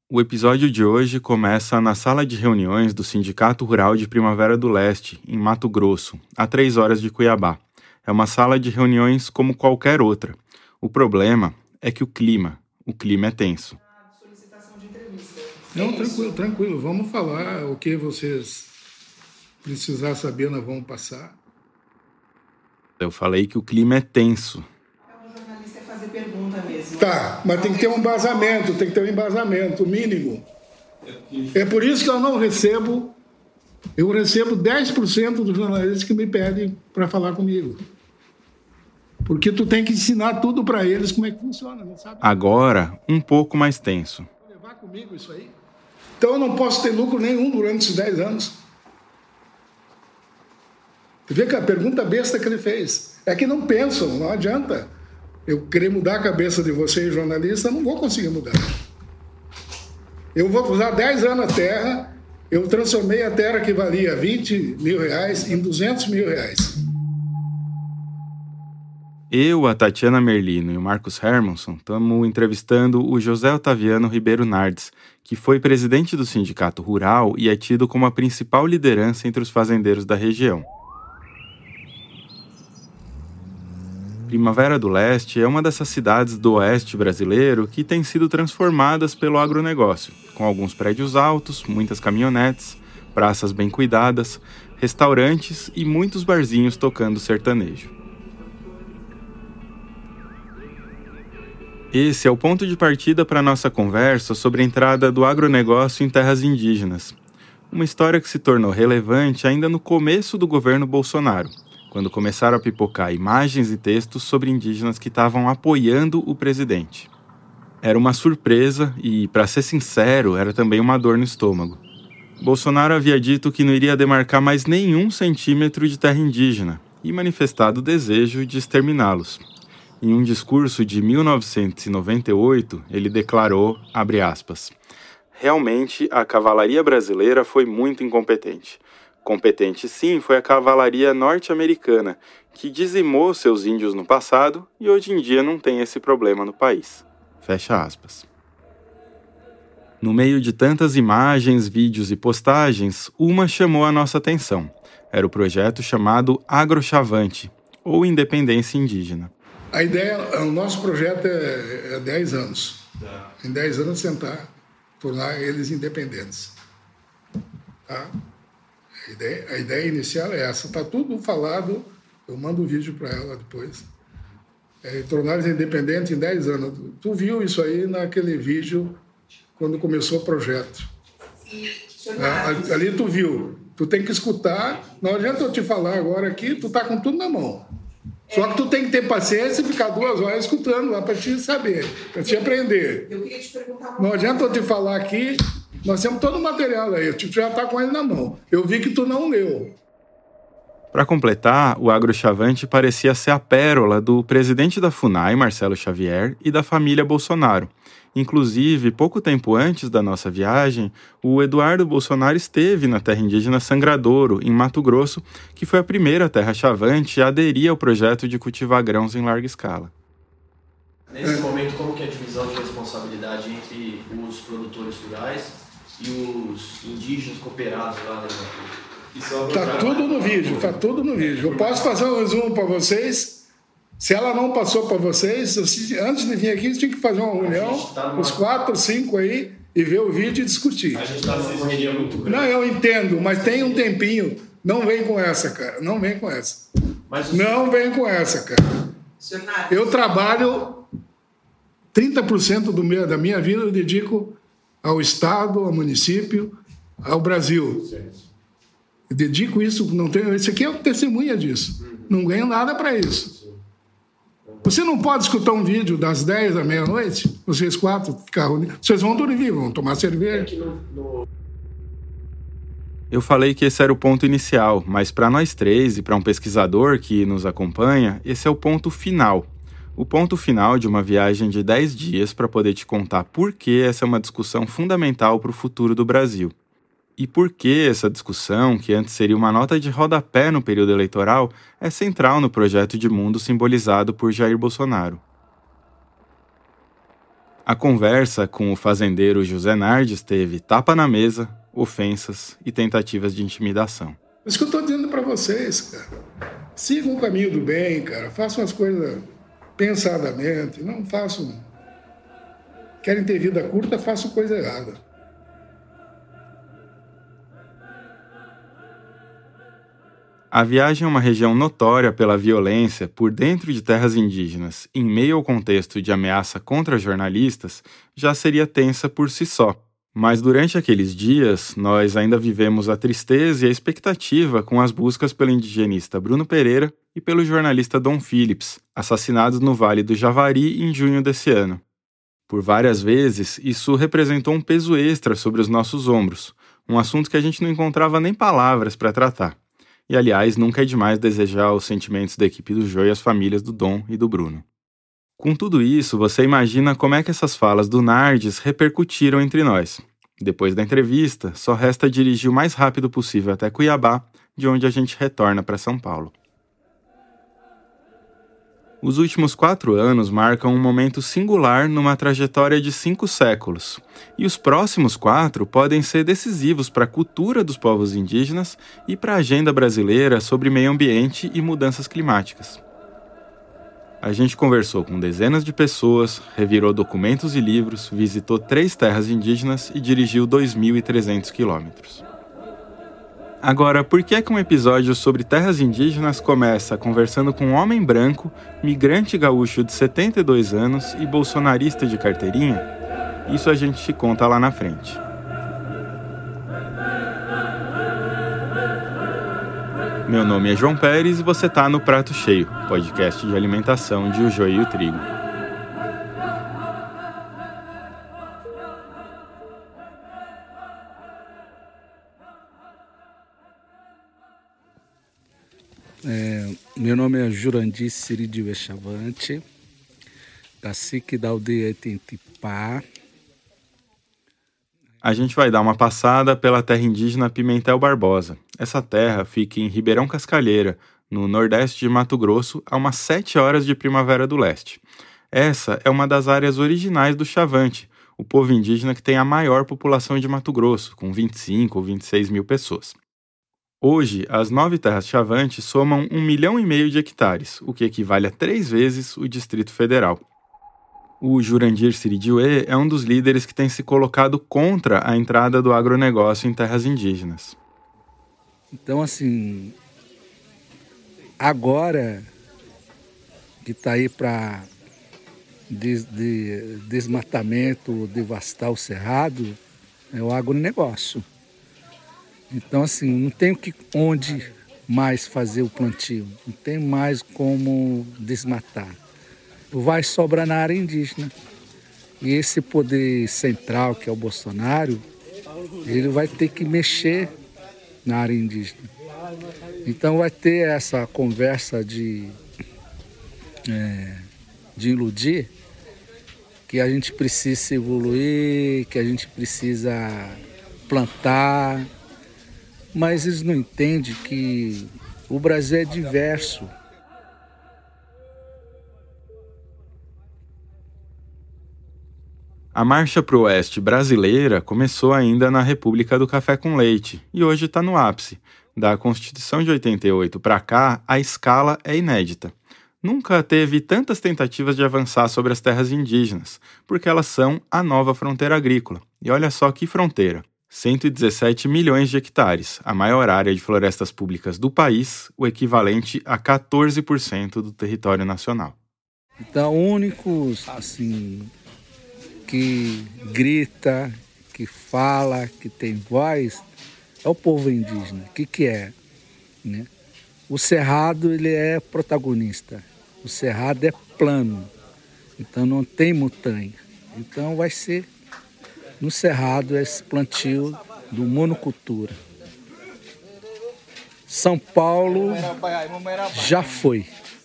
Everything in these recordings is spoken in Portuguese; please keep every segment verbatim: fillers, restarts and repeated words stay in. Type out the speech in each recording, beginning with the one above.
O episódio de hoje começa na sala de reuniões do Sindicato Rural de Primavera do Leste, em Mato Grosso, a três horas de Cuiabá. É uma sala de reuniões como qualquer outra. O problema é que o clima, o clima é tenso. Solicitação de entrevista. Não, tranquilo, tranquilo. Vamos falar o que vocês precisar saber, nós vamos passar. Eu falei que o clima é tenso. O jornalista é fazer pergunta mesmo. Tá, mas tem que ter um embasamento, tem que ter um embasamento mínimo. É por isso que eu não recebo, eu recebo dez por cento dos jornalistas que me pedem para falar comigo. Porque tu tem que ensinar tudo para eles como é que funciona, não sabe? Agora, um pouco mais tenso. Vou levar comigo isso aí? Então eu não posso ter lucro nenhum durante esses dez anos. Você vê que a pergunta besta que ele fez é que não pensam, não adianta. Eu querer mudar a cabeça de vocês, jornalistas, não vou conseguir mudar. Eu vou usar dez anos a terra, eu transformei a terra que valia vinte mil reais em duzentos mil reais. Eu, a Tatiana Merlino e o Marcos Hermanson estamos entrevistando o José Otaviano Ribeiro Nardes, que foi presidente do Sindicato Rural e é tido como a principal liderança entre os fazendeiros da região. Primavera do Leste é uma dessas cidades do oeste brasileiro que tem sido transformadas pelo agronegócio, com alguns prédios altos, muitas caminhonetes, praças bem cuidadas, restaurantes e muitos barzinhos tocando sertanejo. Esse é o ponto de partida para a nossa conversa sobre a entrada do agronegócio em terras indígenas. Uma história que se tornou relevante ainda no começo do governo Bolsonaro, quando começaram a pipocar imagens e textos sobre indígenas que estavam apoiando o presidente. Era uma surpresa e, para ser sincero, era também uma dor no estômago. Bolsonaro havia dito que não iria demarcar mais nenhum centímetro de terra indígena e manifestado o desejo de exterminá-los. Em um discurso de mil novecentos e noventa e oito, ele declarou, abre aspas, realmente a cavalaria brasileira foi muito incompetente. Competente sim foi a cavalaria norte-americana, que dizimou seus índios no passado e hoje em dia não tem esse problema no país. Fecha aspas. No meio de tantas imagens, vídeos e postagens, uma chamou a nossa atenção. Era o projeto chamado Agrochavante, ou Independência Indígena. A ideia, o nosso projeto é, é dez anos. Em dez anos tentar tornar eles independentes. Tá? A ideia, a ideia inicial é essa. Está tudo falado, eu mando o um vídeo para ela depois. É, tornar eles independentes em dez anos. Tu viu isso aí naquele vídeo quando começou o projeto. É, ali tu viu. Tu tem que escutar. Não adianta eu te falar agora aqui, tu tá com tudo na mão. Só que tu tem que ter paciência e ficar duas horas escutando lá para te saber, para te aprender. Eu queria te perguntar... Não adianta eu te falar aqui, nós temos todo o material aí, tu já está com ele na mão. Eu vi que tu não leu. Para completar, o Agrochavante parecia ser a pérola do presidente da FUNAI, Marcelo Xavier, e da família Bolsonaro. Inclusive, pouco tempo antes da nossa viagem, o Eduardo Bolsonaro esteve na terra indígena Sangradouro, em Mato Grosso, que foi a primeira terra chavante a aderir ao projeto de cultivar grãos em larga escala. Nesse momento, como que é a divisão de responsabilidade entre os produtores rurais e os indígenas cooperados lá na Está tudo no vídeo, está tudo no vídeo. Eu posso fazer um resumo para vocês. Se ela não passou para vocês, antes de vir aqui, você tinha que fazer uma reunião, tá numa... os quatro, cinco aí, e ver o vídeo e discutir. A gente está numa correria muito grande. Não, eu entendo, mas tem um tempinho. Não vem com essa, cara. Não vem com essa. Mas não vem com essa, cara. Eu trabalho trinta por cento do meu, da minha vida, eu dedico ao Estado, ao município, ao Brasil. Eu dedico isso, não tenho, esse aqui é testemunha disso. Não ganho nada para isso. Você não pode escutar um vídeo das dez à meia-noite, vocês quatro, ficar reunidos. Vocês vão dormir, vão tomar cerveja. Eu falei que esse era o ponto inicial, mas para nós três e para um pesquisador que nos acompanha, esse é o ponto final. O ponto final de uma viagem de dez dias para poder te contar por que essa é uma discussão fundamental para o futuro do Brasil. E por que essa discussão, que antes seria uma nota de rodapé no período eleitoral, é central no projeto de mundo simbolizado por Jair Bolsonaro. A conversa com o fazendeiro José Nardes teve tapa na mesa, ofensas e tentativas de intimidação. Isso que eu estou dizendo para vocês, cara. Sigam o caminho do bem, cara. Façam as coisas pensadamente. Não façam... Querem ter vida curta, façam coisa errada. A viagem é uma região notória pela violência por dentro de terras indígenas, em meio ao contexto de ameaça contra jornalistas, já seria tensa por si só. Mas durante aqueles dias, nós ainda vivemos a tristeza e a expectativa com as buscas pelo indigenista Bruno Pereira e pelo jornalista Dom Phillips, assassinados no Vale do Javari em junho desse ano. Por várias vezes, isso representou um peso extra sobre os nossos ombros, um assunto que a gente não encontrava nem palavras para tratar. E, aliás, nunca é demais desejar os sentimentos da equipe do Jô e as famílias do Dom e do Bruno. Com tudo isso, você imagina como é que essas falas do Nardes repercutiram entre nós. Depois da entrevista, só resta dirigir o mais rápido possível até Cuiabá, de onde a gente retorna para São Paulo. Os últimos quatro anos marcam um momento singular numa trajetória de cinco séculos, e os próximos quatro podem ser decisivos para a cultura dos povos indígenas e para a agenda brasileira sobre meio ambiente e mudanças climáticas. A gente conversou com dezenas de pessoas, revirou documentos e livros, visitou três terras indígenas e dirigiu dois mil e trezentos quilômetros. Agora, por que é que um episódio sobre terras indígenas começa conversando com um homem branco, migrante gaúcho de setenta e dois anos e bolsonarista de carteirinha? Isso a gente te conta lá na frente. Meu nome é João Pérez e você está no Prato Cheio, podcast de alimentação de O Joio e o Trigo. É, meu nome é Jurandir Ciridio Chavante, cacique da aldeia Tentipá. A gente vai dar uma passada pela terra indígena Pimentel Barbosa. Essa terra fica em Ribeirão Cascalheira, no nordeste de Mato Grosso, a umas sete horas de Primavera do Leste. Essa é uma das áreas originais do Chavante, o povo indígena que tem a maior população de Mato Grosso, com vinte e cinco ou vinte e seis mil pessoas. Hoje, as nove terras Chavante somam um milhão e meio de hectares, o que equivale a três vezes o Distrito Federal. O Jurandir Ciridioê é um dos líderes que tem se colocado contra a entrada do agronegócio em terras indígenas. Então, assim, agora que está aí para des, de, desmatamento, devastar o cerrado, é o agronegócio. Então, assim, não tem que, onde mais fazer o plantio, não tem mais como desmatar. Vai sobrar na área indígena. E esse poder central, que é o Bolsonaro, ele vai ter que mexer na área indígena. Então vai ter essa conversa de, é, de iludir que a gente precisa evoluir, que a gente precisa plantar, mas eles não entendem que o Brasil é diverso. A Marcha pro Oeste brasileira começou ainda na República do Café com Leite e hoje está no ápice. Da Constituição de oitenta e oito para cá, a escala é inédita. Nunca teve tantas tentativas de avançar sobre as terras indígenas, porque elas são a nova fronteira agrícola. E olha só que fronteira! cento e dezessete milhões de hectares, a maior área de florestas públicas do país, o equivalente a quatorze por cento do território nacional. Então, únicos, assim, que grita, que fala, que tem voz, é o povo indígena. O que, que é? Né? O cerrado, ele é protagonista. O cerrado é plano, então não tem montanha. Então vai ser no cerrado esse plantio do monocultura. São Paulo já foi.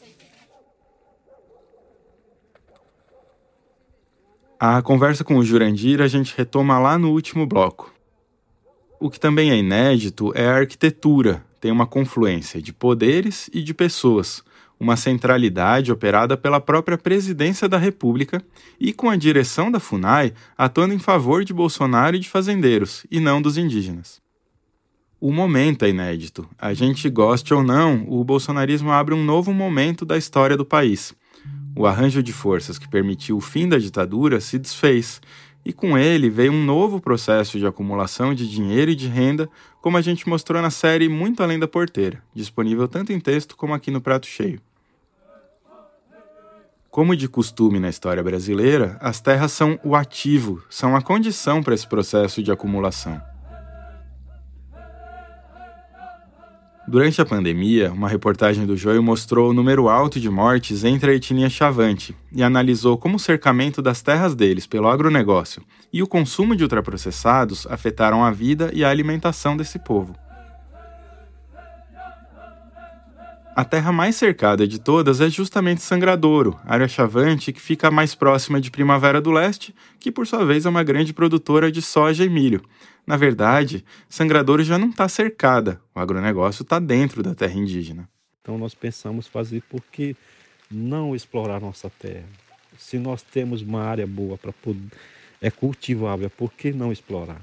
A conversa com o Jurandir a gente retoma lá no último bloco. O que também é inédito é a arquitetura. Tem uma confluência de poderes e de pessoas. uma centralidade operada pela própria Presidência da República e com a direção da FUNAI atuando em favor de Bolsonaro e de fazendeiros, e não dos indígenas. O momento é inédito. A gente goste ou não, o bolsonarismo abre um novo momento da história do país. O arranjo de forças que permitiu o fim da ditadura se desfez, e com ele veio um novo processo de acumulação de dinheiro e de renda, como a gente mostrou na série Muito Além da Porteira, disponível tanto em texto como aqui no Prato Cheio. Como de costume na história brasileira, as terras são o ativo, são a condição para esse processo de acumulação. Durante a pandemia, uma reportagem do Joio mostrou o número alto de mortes entre a etnia Xavante e analisou como o cercamento das terras deles pelo agronegócio e o consumo de ultraprocessados afetaram a vida e a alimentação desse povo. A terra mais cercada de todas é justamente Sangradouro, área Xavante que fica mais próxima de Primavera do Leste, que por sua vez é uma grande produtora de soja e milho. Na verdade, Sangradouro já não está cercada, o agronegócio está dentro da terra indígena. Então nós pensamos fazer por que não explorar nossa terra? Se nós temos uma área boa para poder, é cultivável, por que não explorar?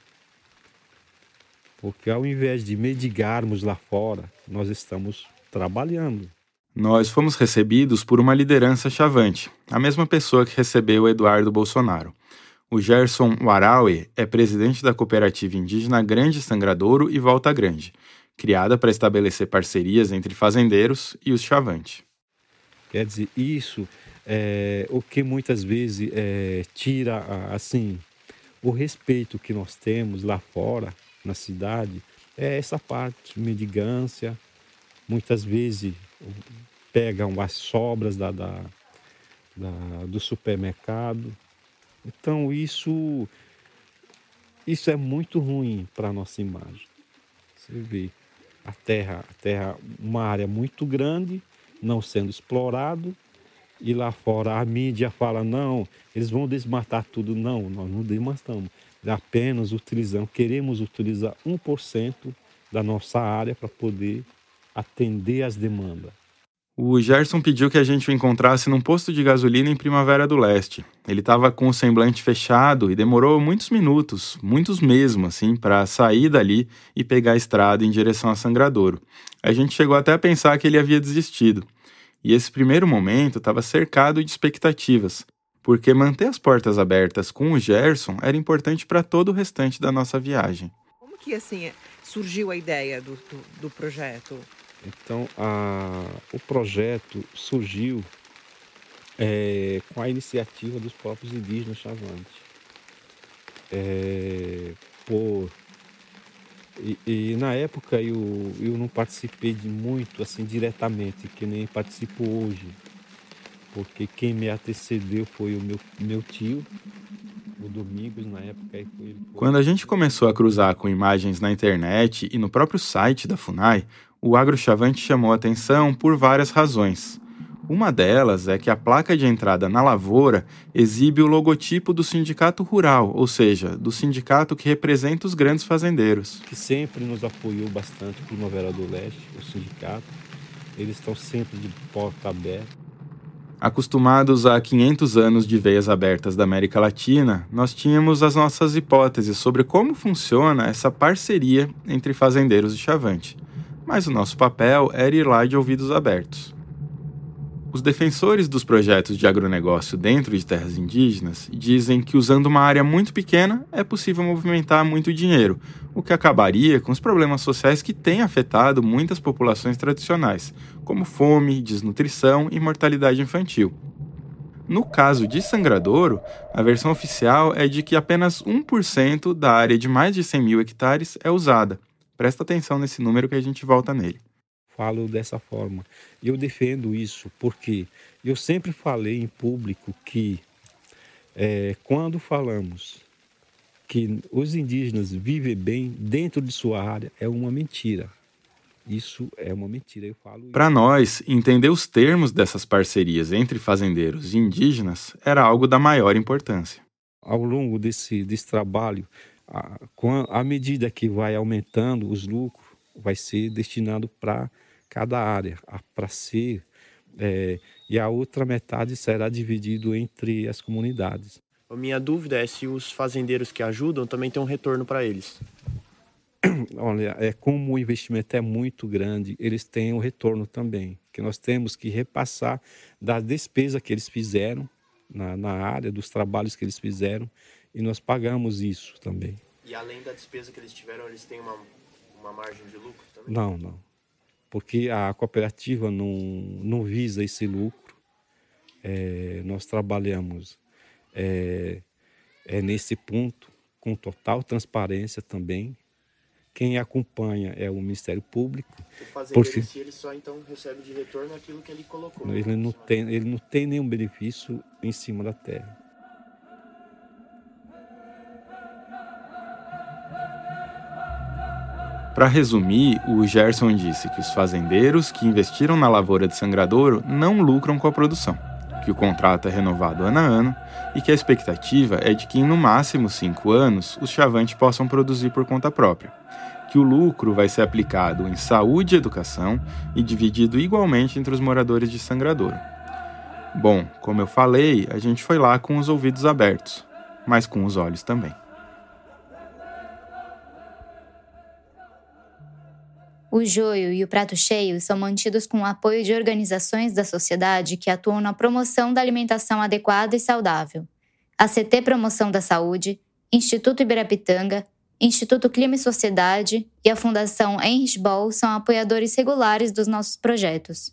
Porque ao invés de mendigarmos lá fora, nós estamos trabalhando. Nós fomos recebidos por uma liderança Xavante, a mesma pessoa que recebeu o Eduardo Bolsonaro. O Gerson Waraue é presidente da cooperativa indígena Grande Sangradouro e Volta Grande, criada para estabelecer parcerias entre fazendeiros e os Xavante. Quer dizer, isso é o que muitas vezes é, tira assim, o respeito que nós temos lá fora, na cidade, é essa parte, mendigância, muitas vezes pegam as sobras da, da, da, do supermercado. Então isso, isso é muito ruim para a nossa imagem. Você vê a terra, a terra, uma área muito grande, não sendo explorado, e lá fora a mídia fala, não, eles vão desmatar tudo. Não, nós não desmatamos. Apenas utilizamos, queremos utilizar um por cento da nossa área para poder atender às demandas. O Gerson pediu que a gente o encontrasse num posto de gasolina em Primavera do Leste. Ele estava com o semblante fechado e demorou muitos minutos, muitos mesmo, assim, para sair dali e pegar a estrada em direção a Sangradouro. A gente chegou até a pensar que ele havia desistido. E esse primeiro momento estava cercado de expectativas, porque manter as portas abertas com o Gerson era importante para todo o restante da nossa viagem. Como que assim surgiu a ideia do, do, do projeto? Então, a, o projeto surgiu é, com a iniciativa dos próprios indígenas Xavante. É, por, e, e na época eu, eu não participei de muito assim diretamente, que nem participo hoje, porque quem me antecedeu foi o meu, meu tio, o Domingos, na época. Aí foi, foi... Quando a gente começou a cruzar com imagens na internet e no próprio site da FUNAI, o AgroXavante chamou a atenção por várias razões. Uma delas é que a placa de entrada na lavoura exibe o logotipo do sindicato rural, ou seja, do sindicato que representa os grandes fazendeiros. Que sempre nos apoiou bastante, Primavera do Leste, o sindicato. Eles estão sempre de porta aberta. Acostumados a quinhentos anos de veias abertas da América Latina, nós tínhamos as nossas hipóteses sobre como funciona essa parceria entre fazendeiros e Xavante. Mas o nosso papel era ir lá de ouvidos abertos. Os defensores dos projetos de agronegócio dentro de terras indígenas dizem que usando uma área muito pequena é possível movimentar muito dinheiro, o que acabaria com os problemas sociais que têm afetado muitas populações tradicionais, como fome, desnutrição e mortalidade infantil. No caso de Sangradouro, a versão oficial é de que apenas um por cento da área de mais de cem mil hectares é usada. Presta atenção nesse número que a gente volta nele. Falo dessa forma. Eu defendo isso porque eu sempre falei em público que é, quando falamos que os indígenas vivem bem dentro de sua área, é uma mentira. Isso é uma mentira. Eu falo. Para nós, entender os termos dessas parcerias entre fazendeiros e indígenas era algo da maior importância. Ao longo desse, desse trabalho, a, à medida que vai aumentando os lucros, vai ser destinado para cada área, para ser É, e a outra metade será dividido entre as comunidades. A minha dúvida é se os fazendeiros que ajudam também têm um retorno para eles. Olha, é, como o investimento é muito grande, eles têm o retorno também, que nós temos que repassar da despesa que eles fizeram na, na área, dos trabalhos que eles fizeram, e nós pagamos isso também. E além da despesa que eles tiveram, eles têm uma, uma margem de lucro também? Não, não. Porque a cooperativa não, não visa esse lucro. É, nós trabalhamos é, é nesse ponto com total transparência também. Quem acompanha é o Ministério Público. O fazendeiro porque em si, ele só então recebe de retorno aquilo que ele colocou. ele não tem, ele não tem nenhum benefício em cima da terra. Para resumir, o Gerson disse que os fazendeiros que investiram na lavoura de Sangradouro não lucram com a produção, que o contrato é renovado ano a ano e que a expectativa é de que em no máximo cinco anos os Chavante possam produzir por conta própria, que o lucro vai ser aplicado em saúde e educação e dividido igualmente entre os moradores de Sangradouro. Bom, como eu falei, a gente foi lá com os ouvidos abertos, mas com os olhos também. O joio e o prato cheio são mantidos com o apoio de organizações da sociedade que atuam na promoção da alimentação adequada e saudável. A C T Promoção da Saúde, Instituto Ibirapitanga, Instituto Clima e Sociedade e a Fundação Heinrich Böll são apoiadores regulares dos nossos projetos.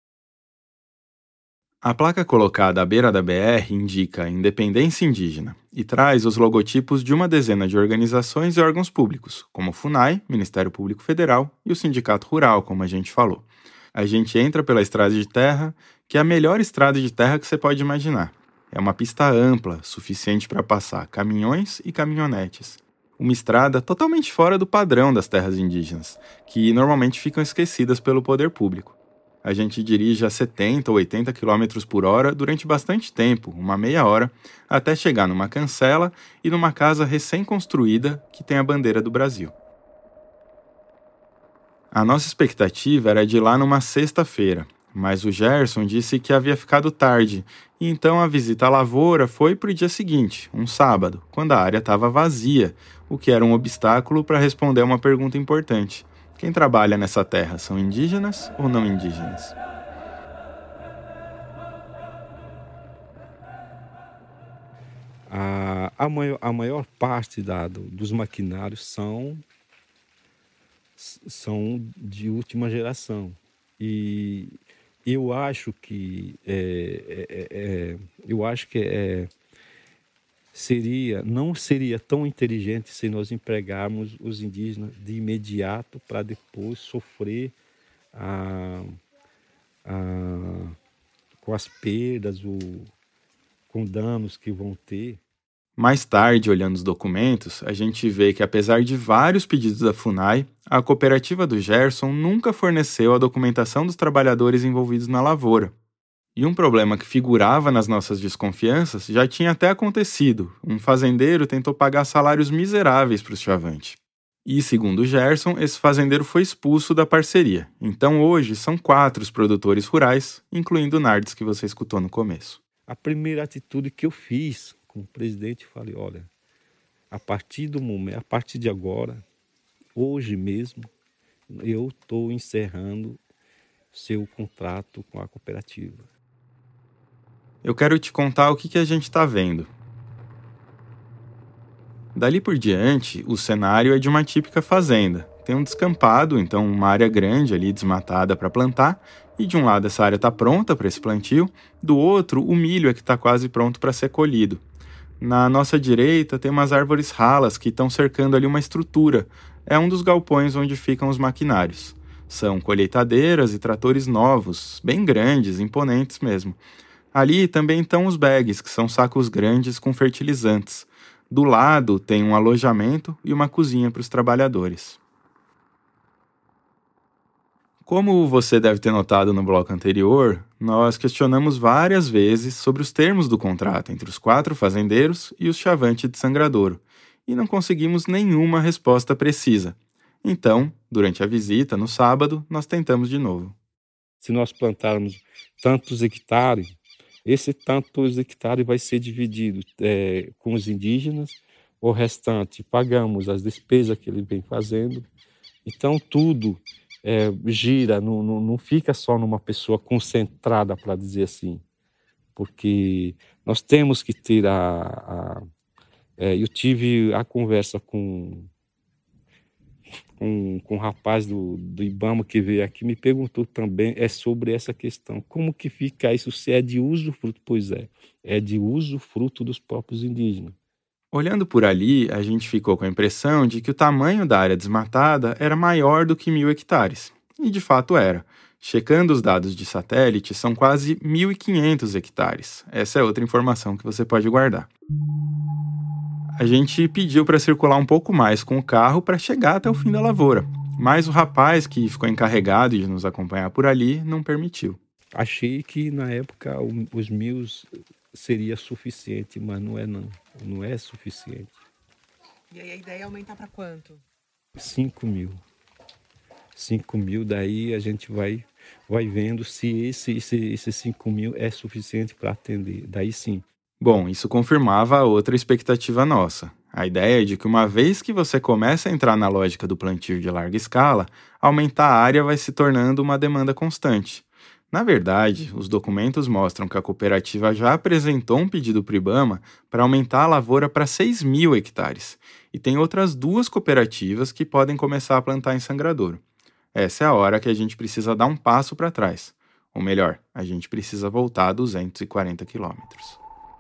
A placa colocada à beira da B R indica Independência Indígena e traz os logotipos de uma dezena de organizações e órgãos públicos, como o FUNAI, Ministério Público Federal, e o Sindicato Rural, como a gente falou. A gente entra pela estrada de terra, que é a melhor estrada de terra que você pode imaginar. É uma pista ampla, suficiente para passar caminhões e caminhonetes. Uma estrada totalmente fora do padrão das terras indígenas, que normalmente ficam esquecidas pelo poder público. A gente dirige a setenta ou oitenta quilômetros por hora durante bastante tempo, uma meia hora, até chegar numa cancela e numa casa recém-construída que tem a bandeira do Brasil. A nossa expectativa era de ir lá numa sexta-feira, mas o Gerson disse que havia ficado tarde, e então a visita à lavoura foi para o dia seguinte, um sábado, quando a área estava vazia, o que era um obstáculo para responder a uma pergunta importante. Quem trabalha nessa terra são indígenas ou não indígenas? A, a, maior, a maior parte da, do, dos maquinários são, são de última geração. E eu acho que é, é, é, eu acho que é, seria, não seria tão inteligente se nós empregarmos os indígenas de imediato para depois sofrer a, a, com as perdas, o, com danos que vão ter. Mais tarde, olhando os documentos, a gente vê que apesar de vários pedidos da FUNAI, a cooperativa do Gerson nunca forneceu a documentação dos trabalhadores envolvidos na lavoura. E um problema que figurava nas nossas desconfianças já tinha até acontecido. Um fazendeiro tentou pagar salários miseráveis para os Chavante. E, segundo o Gerson, esse fazendeiro foi expulso da parceria. Então, hoje, são quatro os produtores rurais, incluindo o Nardes, que você escutou no começo. A primeira atitude que eu fiz com o presidente, falei, olha, a partir do momento, a partir de agora, hoje mesmo, eu estou encerrando seu contrato com a cooperativa. Eu quero te contar o que, que a gente está vendo. Dali por diante, o cenário é de uma típica fazenda. Tem um descampado, então uma área grande ali desmatada para plantar, e de um lado essa área está pronta para esse plantio, do outro o milho é que está quase pronto para ser colhido. Na nossa direita tem umas árvores ralas que estão cercando ali uma estrutura. É um dos galpões onde ficam os maquinários. São colheitadeiras e tratores novos, bem grandes, imponentes mesmo. Ali também estão os bags, que são sacos grandes com fertilizantes. Do lado tem um alojamento e uma cozinha para os trabalhadores. Como você deve ter notado no bloco anterior, nós questionamos várias vezes sobre os termos do contrato entre os quatro fazendeiros e os Chavante de Sangradouro, e não conseguimos nenhuma resposta precisa. Então, durante a visita, no sábado, nós tentamos de novo. Se nós plantarmos tantos hectares, esse tantos hectares vai ser dividido é, com os indígenas, o restante pagamos as despesas que ele vem fazendo. Então tudo é, gira, não, não, não fica só numa pessoa concentrada, para dizer assim, porque nós temos que ter a... a é, eu tive a conversa com, com, com um rapaz do, do IBAMA que veio aqui, me perguntou também é sobre essa questão, como que fica isso, se é de usufruto? Pois é, é de usufruto dos próprios indígenas. Olhando por ali, a gente ficou com a impressão de que o tamanho da área desmatada era maior do que mil hectares. E de fato era. Checando os dados de satélite, são quase mil e quinhentos hectares. Essa é outra informação que você pode guardar. A gente pediu para circular um pouco mais com o carro para chegar até o fim da lavoura, mas o rapaz que ficou encarregado de nos acompanhar por ali não permitiu. Achei que na época os mil seria suficiente, mas não é não. Não é suficiente. E aí a ideia é aumentar para quanto? Cinco mil. Cinco mil, daí a gente vai, vai vendo se esse, esse, esse cinco mil é suficiente para atender. Daí sim. Bom, isso confirmava a outra expectativa nossa. A ideia de que uma vez que você começa a entrar na lógica do plantio de larga escala, aumentar a área vai se tornando uma demanda constante. Na verdade, os documentos mostram que a cooperativa já apresentou um pedido para o IBAMA para aumentar a lavoura para seis mil hectares. E tem outras duas cooperativas que podem começar a plantar em Sangradouro. Essa é a hora que a gente precisa dar um passo para trás. Ou melhor, a gente precisa voltar a duzentos e quarenta quilômetros.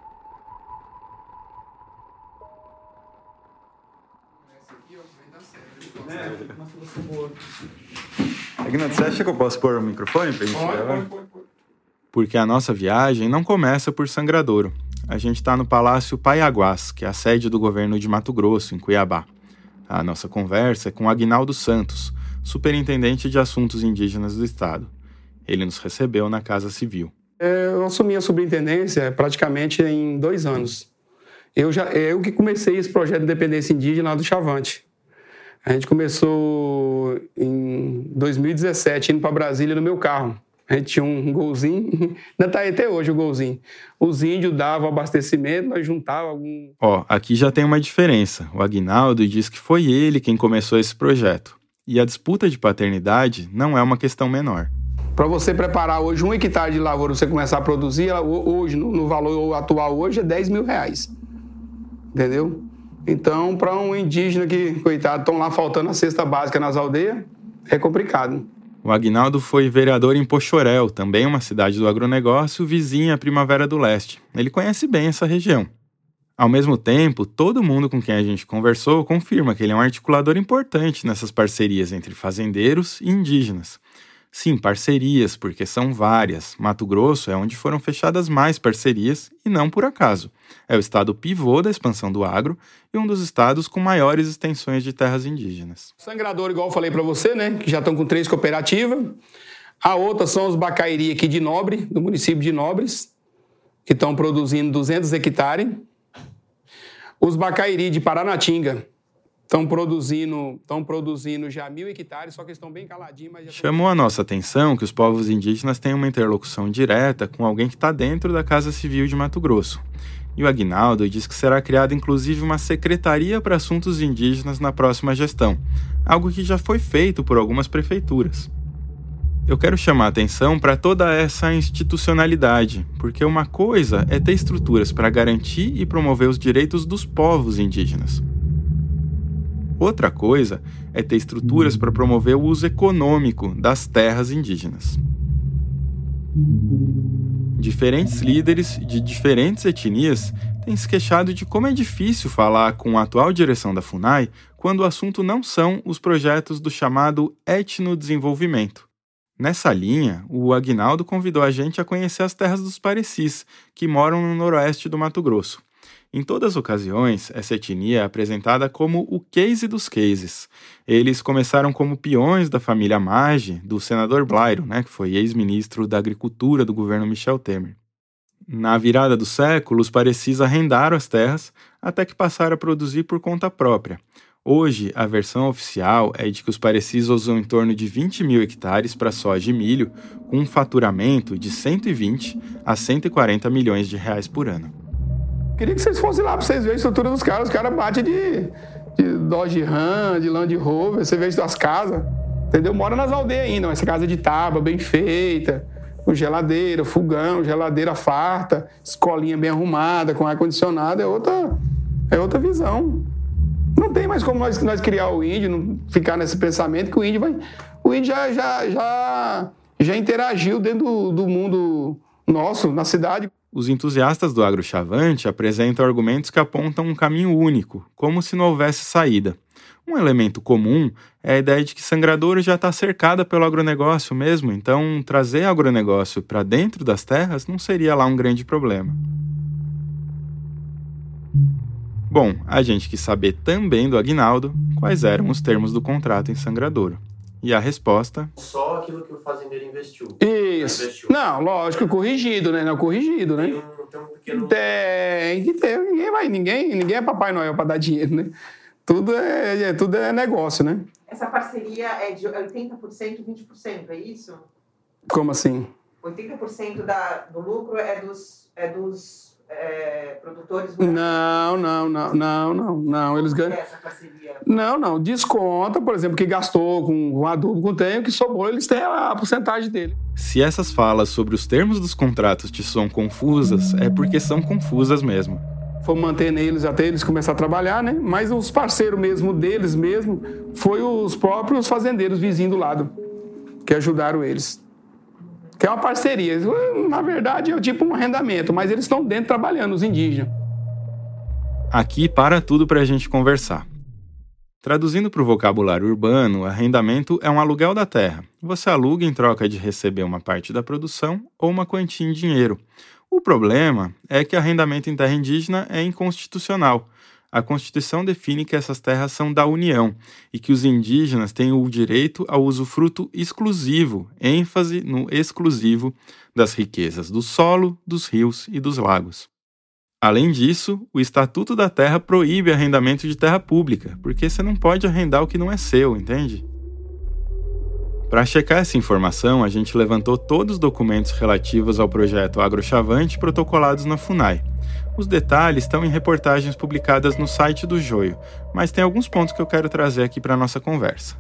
Aguinaldo, você acha que eu posso pôr o microfone pra gente gravar? Porque a nossa viagem não começa por Sangradouro. A gente está no Palácio Paiaguás, que é a sede do governo de Mato Grosso, em Cuiabá. A nossa conversa é com Aguinaldo Santos, superintendente de assuntos indígenas do estado. Ele nos recebeu na Casa Civil. Eu assumi a superintendência praticamente em dois anos. Eu, já, eu que comecei esse projeto de independência indígena lá do Chavante. A gente começou em dois mil e dezessete, indo para Brasília no meu carro. A gente tinha um golzinho, ainda está aí até hoje o golzinho. Os índios davam abastecimento, nós juntávamos algum... Ó, aqui já tem uma diferença. O Aguinaldo diz que foi ele quem começou esse projeto. E a disputa de paternidade não é uma questão menor. Para você preparar hoje um hectare de lavoura, você começar a produzir, hoje, no, no valor atual hoje, é dez mil reais. Entendeu? Então, para um indígena que, coitado, estão lá faltando a cesta básica nas aldeias, é complicado. O Aguinaldo foi vereador em Poxorel, também uma cidade do agronegócio, vizinha à Primavera do Leste. Ele conhece bem essa região. Ao mesmo tempo, todo mundo com quem a gente conversou confirma que ele é um articulador importante nessas parcerias entre fazendeiros e indígenas. Sim, parcerias, porque são várias. Mato Grosso é onde foram fechadas mais parcerias, e não por acaso. É o estado pivô da expansão do agro e um dos estados com maiores extensões de terras indígenas. Sangradouro, igual eu falei para você, né, que já estão com três cooperativas. A outra são os Bacairi aqui de Nobre, do município de Nobres, que estão produzindo duzentos hectares. Os Bacairi de Paranatinga estão produzindo, estão produzindo já mil hectares, só que estão bem caladinhos. Mas já Chamou a nossa atenção que os povos indígenas têm uma interlocução direta com alguém que está dentro da Casa Civil de Mato Grosso. E o Aguinaldo diz que será criada inclusive uma secretaria para assuntos indígenas na próxima gestão, algo que já foi feito por algumas prefeituras. Eu quero chamar a atenção para toda essa institucionalidade, porque uma coisa é ter estruturas para garantir e promover os direitos dos povos indígenas. Outra coisa é ter estruturas para promover o uso econômico das terras indígenas. Diferentes líderes de diferentes etnias têm se queixado de como é difícil falar com a atual direção da FUNAI quando o assunto não são os projetos do chamado etnodesenvolvimento. Nessa linha, o Aguinaldo convidou a gente a conhecer as terras dos Parecis, que moram no noroeste do Mato Grosso. Em todas as ocasiões, essa etnia é apresentada como o case dos cases. Eles começaram como peões da família Maggi, do senador Blairo, né, que foi ex-ministro da Agricultura do governo Michel Temer. Na virada do século, os Parecis arrendaram as terras até que passaram a produzir por conta própria. Hoje, a versão oficial é de que os parecis usam em torno de vinte mil hectares para soja e milho, com um faturamento de cento e vinte a cento e quarenta milhões de reais por ano. Queria que vocês fossem lá para vocês verem a estrutura dos caras. Os caras batem de, de Dodge Ram, de Land Rover, você vê as casas, entendeu? Mora nas aldeias ainda, mas essa casa de tábua, bem feita, com geladeira, fogão, geladeira farta, escolinha bem arrumada, com ar-condicionado, é outra, é outra visão. Não tem mais como nós, nós criar o índio, não ficar nesse pensamento que o índio vai... O índio já, já, já, já interagiu dentro do, do mundo nosso, na cidade. Os entusiastas do agrochavante apresentam argumentos que apontam um caminho único, como se não houvesse saída. Um elemento comum é a ideia de que Sangradouro já está cercada pelo agronegócio mesmo, então trazer agronegócio para dentro das terras não seria lá um grande problema. Bom, a gente quis saber também do Aguinaldo quais eram os termos do contrato em Sangradouro. E a resposta... Só aquilo que o fazendeiro investiu. Isso. Investiu. Não, lógico, corrigido, né? Não, corrigido, né? Tem um, tem um pequeno... Tem que ter. Ninguém, vai, ninguém, ninguém é Papai Noel para dar dinheiro, né? Tudo é, é, tudo é negócio, né? Essa parceria é de oitenta por cento, vinte por cento, é isso? Como assim? oitenta por cento da, do lucro é dos... É dos É, produtores rurais? Não, não, não, não, não, não. Eles ganham. Essa parceria? Não, não. Desconta, por exemplo, que gastou com, com adubo, com tempo, que sobrou, eles têm a porcentagem dele. Se essas falas sobre os termos dos contratos te são confusas, é porque são confusas mesmo. Fomos mantendo eles até eles começarem a trabalhar, né? Mas os parceiros mesmo deles mesmo foi os próprios fazendeiros vizinhos do lado que ajudaram eles. Que é uma parceria. Na verdade, é tipo um arrendamento, mas eles estão dentro trabalhando, os indígenas. Aqui para tudo para a gente conversar. Traduzindo para o vocabulário urbano, arrendamento é um aluguel da terra. Você aluga em troca de receber uma parte da produção ou uma quantia em dinheiro. O problema é que arrendamento em terra indígena é inconstitucional. A Constituição define que essas terras são da União e que os indígenas têm o direito ao usufruto exclusivo, ênfase no exclusivo, das riquezas do solo, dos rios e dos lagos. Além disso, o Estatuto da Terra proíbe arrendamento de terra pública, porque você não pode arrendar o que não é seu, entende? Para checar essa informação, a gente levantou todos os documentos relativos ao projeto Agrochavante protocolados na FUNAI. Os detalhes estão em reportagens publicadas no site do Joio, mas tem alguns pontos que eu quero trazer aqui para a nossa conversa.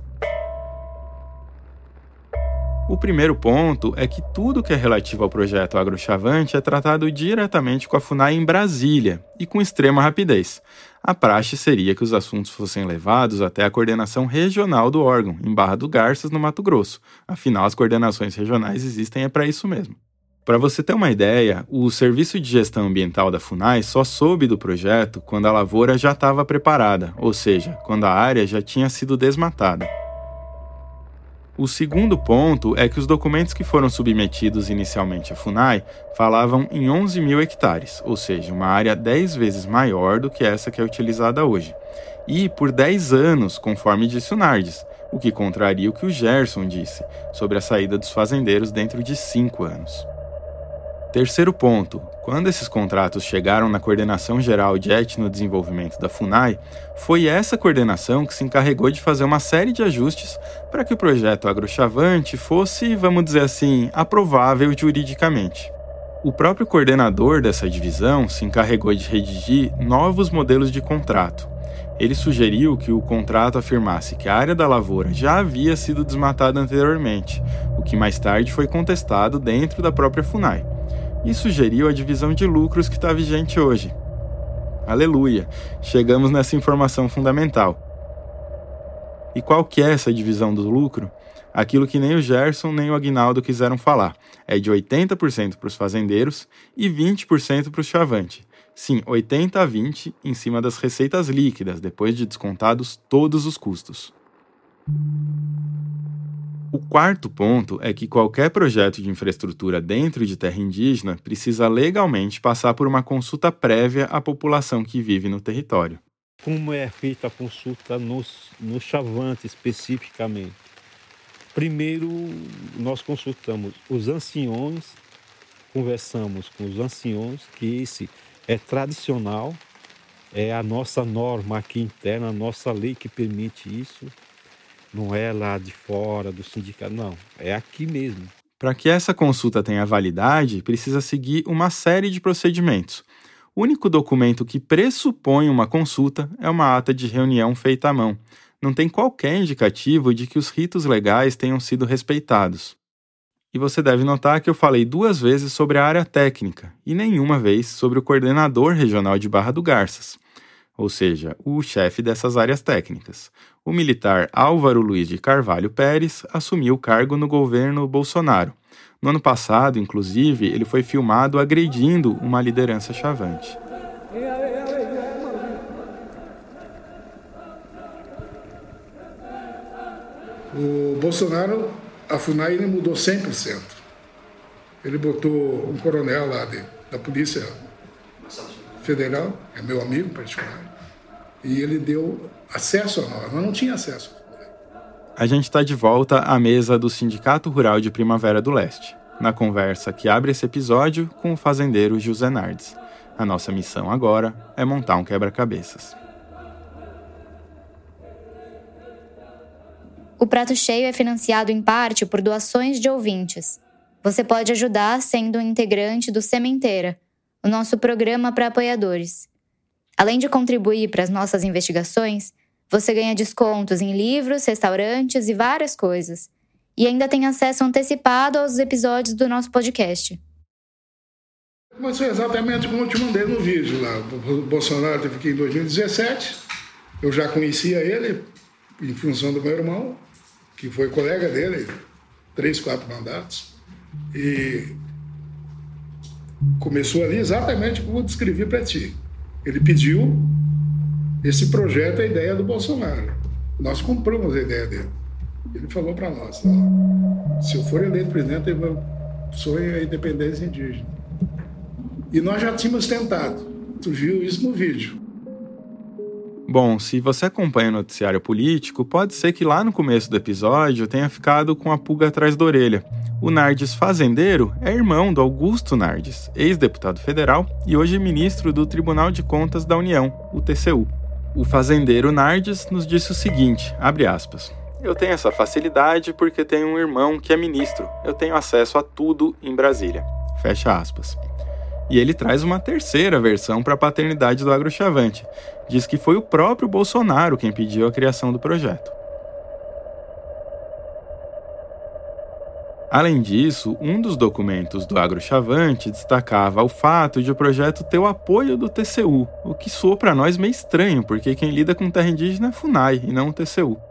O primeiro ponto é que tudo que é relativo ao projeto Agrochavante é tratado diretamente com a FUNAI em Brasília e com extrema rapidez. A praxe seria que os assuntos fossem levados até a coordenação regional do órgão, em Barra do Garças, no Mato Grosso. Afinal, as coordenações regionais existem é para isso mesmo. Para você ter uma ideia, o Serviço de Gestão Ambiental da FUNAI só soube do projeto quando a lavoura já estava preparada, ou seja, quando a área já tinha sido desmatada. O segundo ponto é que os documentos que foram submetidos inicialmente à FUNAI falavam em onze mil hectares, ou seja, uma área dez vezes maior do que essa que é utilizada hoje. E por dez anos, conforme disse o Nardes, o que contraria o que o Gerson disse sobre a saída dos fazendeiros dentro de cinco anos. Terceiro ponto, quando esses contratos chegaram na Coordenação Geral de Etnodesenvolvimento da FUNAI, foi essa coordenação que se encarregou de fazer uma série de ajustes para que o projeto Agrochavante fosse, vamos dizer assim, aprovável juridicamente. O próprio coordenador dessa divisão se encarregou de redigir novos modelos de contrato. Ele sugeriu que o contrato afirmasse que a área da lavoura já havia sido desmatada anteriormente, o que mais tarde foi contestado dentro da própria FUNAI. E sugeriu a divisão de lucros que está vigente hoje. Aleluia! Chegamos nessa informação fundamental. E qual que é essa divisão do lucro? Aquilo que nem o Gerson nem o Aguinaldo quiseram falar. É de oitenta por cento para os fazendeiros e vinte por cento para o chavante. Sim, oitenta a vinte em cima das receitas líquidas, depois de descontados todos os custos. O quarto ponto é que qualquer projeto de infraestrutura dentro de terra indígena precisa legalmente passar por uma consulta prévia à população que vive no território. Como é feita a consulta no, no Chavante especificamente? Primeiro, nós consultamos os anciões, conversamos com os anciões, que esse é tradicional, é a nossa norma aqui interna, a nossa lei que permite isso. Não é lá de fora do sindicato, não. É aqui mesmo. Para que essa consulta tenha validade, precisa seguir uma série de procedimentos. O único documento que pressupõe uma consulta é uma ata de reunião feita à mão. Não tem qualquer indicativo de que os ritos legais tenham sido respeitados. E você deve notar que eu falei duas vezes sobre a área técnica e nenhuma vez sobre o coordenador regional de Barra do Garças, ou seja, o chefe dessas áreas técnicas. O militar Álvaro Luiz de Carvalho Pérez assumiu o cargo no governo Bolsonaro. No ano passado, inclusive, ele foi filmado agredindo uma liderança chavante. O Bolsonaro, a FUNAI, ele mudou cem por cento. Ele botou um coronel lá de, da Polícia Federal, é meu amigo particular, e ele deu acesso a nós. Nós não tinha acesso. A gente está de volta à mesa do Sindicato Rural de Primavera do Leste, na conversa que abre esse episódio com o fazendeiro José Nardes. A nossa missão agora é montar um quebra-cabeças. O Prato Cheio é financiado em parte por doações de ouvintes. Você pode ajudar sendo um integrante do Sementeira, o nosso programa para apoiadores. Além de contribuir para as nossas investigações, você ganha descontos em livros, restaurantes e várias coisas. E ainda tem acesso antecipado aos episódios do nosso podcast. Mas foi exatamente como eu te mandei no vídeo lá. O Bolsonaro teve aqui em dois mil e dezessete. Eu já conhecia ele em função do meu irmão, que foi colega dele, três, quatro mandatos. E começou ali exatamente como eu descrevi para ti. Ele pediu esse projeto, a ideia do Bolsonaro. Nós compramos a ideia dele. Ele falou para nós, ó, se eu for eleito presidente, meu sonho é a independência indígena. E nós já tínhamos tentado. Tu viu isso no vídeo. Bom, se você acompanha o noticiário político, pode ser que lá no começo do episódio tenha ficado com a pulga atrás da orelha. O Nardes fazendeiro é irmão do Augusto Nardes, ex-deputado federal e hoje ministro do Tribunal de Contas da União, o T C U. O fazendeiro Nardes nos disse o seguinte, abre aspas, eu tenho essa facilidade porque tenho um irmão que é ministro, eu tenho acesso a tudo em Brasília, fecha aspas. E ele traz uma terceira versão para a paternidade do agrochavante. Diz que foi o próprio Bolsonaro quem pediu a criação do projeto. Além disso, um dos documentos do agrochavante destacava o fato de o projeto ter o apoio do T C U, o que soou para nós meio estranho, porque quem lida com terra indígena é a FUNAI e não o T C U.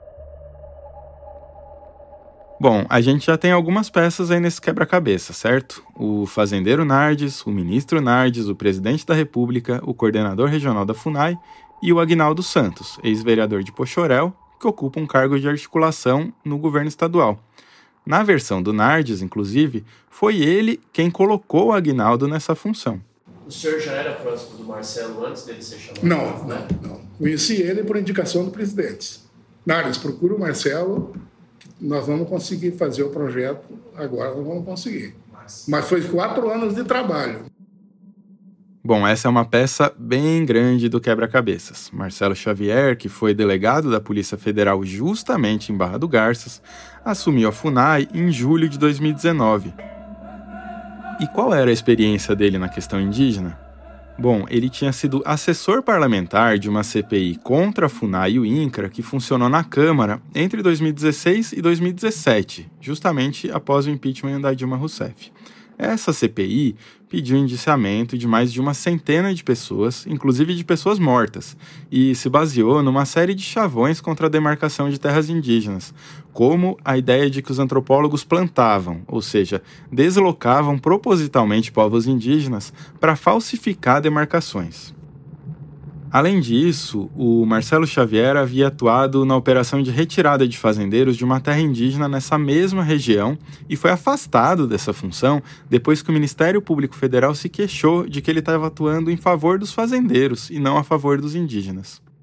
Bom, a gente já tem algumas peças aí nesse quebra-cabeça, certo? O fazendeiro Nardes, o ministro Nardes, o presidente da República, o coordenador regional da FUNAI e o Aguinaldo Santos, ex-vereador de Poxoréu, que ocupa um cargo de articulação no governo estadual. Na versão do Nardes, inclusive, foi ele quem colocou o Aguinaldo nessa função. O senhor já era próximo do Marcelo antes dele ser chamado? Não, não, não. Conheci ele por indicação do presidente. Nardes, procura o Marcelo... Nós vamos conseguir fazer o projeto, agora não vamos conseguir. Mas foi quatro anos de trabalho. Bom, essa é uma peça bem grande do quebra-cabeças. Marcelo Xavier, que foi delegado da Polícia Federal justamente em Barra do Garças, assumiu a FUNAI em julho de dois mil e dezenove. E qual era a experiência dele na questão indígena? Bom, ele tinha sido assessor parlamentar de uma C P I contra a FUNAI e o INCRA que funcionou na Câmara entre dois mil e dezesseis e dois mil e dezessete, justamente após o impeachment da Dilma Rousseff. Essa C P I pediu indiciamento de mais de uma centena de pessoas, inclusive de pessoas mortas, e se baseou numa série de chavões contra a demarcação de terras indígenas, como a ideia de que os antropólogos plantavam, ou seja, deslocavam propositalmente povos indígenas para falsificar demarcações. Além disso, o Marcelo Xavier havia atuado na operação de retirada de fazendeiros de uma terra indígena nessa mesma região e foi afastado dessa função depois que o Ministério Público Federal se queixou de que ele estava atuando em favor dos fazendeiros e não a favor dos indígenas.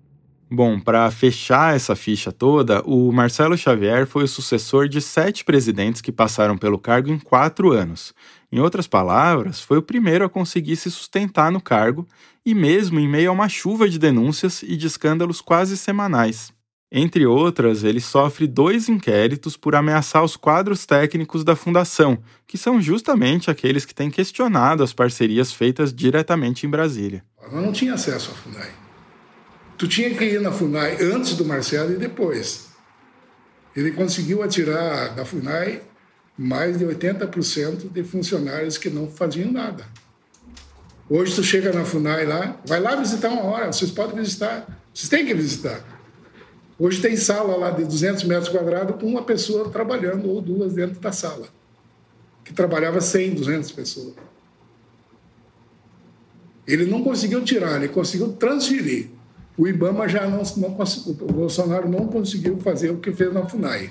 Bom, para fechar essa ficha toda, o Marcelo Xavier foi o sucessor de sete presidentes que passaram pelo cargo em quatro anos. Em outras palavras, foi o primeiro a conseguir se sustentar no cargo e mesmo em meio a uma chuva de denúncias e de escândalos quase semanais. Entre outras, ele sofre dois inquéritos por ameaçar os quadros técnicos da Fundação, que são justamente aqueles que têm questionado as parcerias feitas diretamente em Brasília. Eu não tinha acesso à FUNAI. Tu tinha que ir na FUNAI antes do Marcelo e depois. Ele conseguiu atirar da FUNAI mais de oitenta por cento de funcionários que não faziam nada. Hoje tu chega na FUNAI lá, vai lá visitar uma hora, vocês podem visitar, vocês têm que visitar. Hoje tem sala lá de duzentos metros quadrados com uma pessoa trabalhando ou duas dentro da sala, que trabalhava cem, duzentas pessoas. Ele não conseguiu tirar, ele conseguiu transferir. O IBAMA já não, não conseguiu, o Bolsonaro não conseguiu fazer o que fez na FUNAI.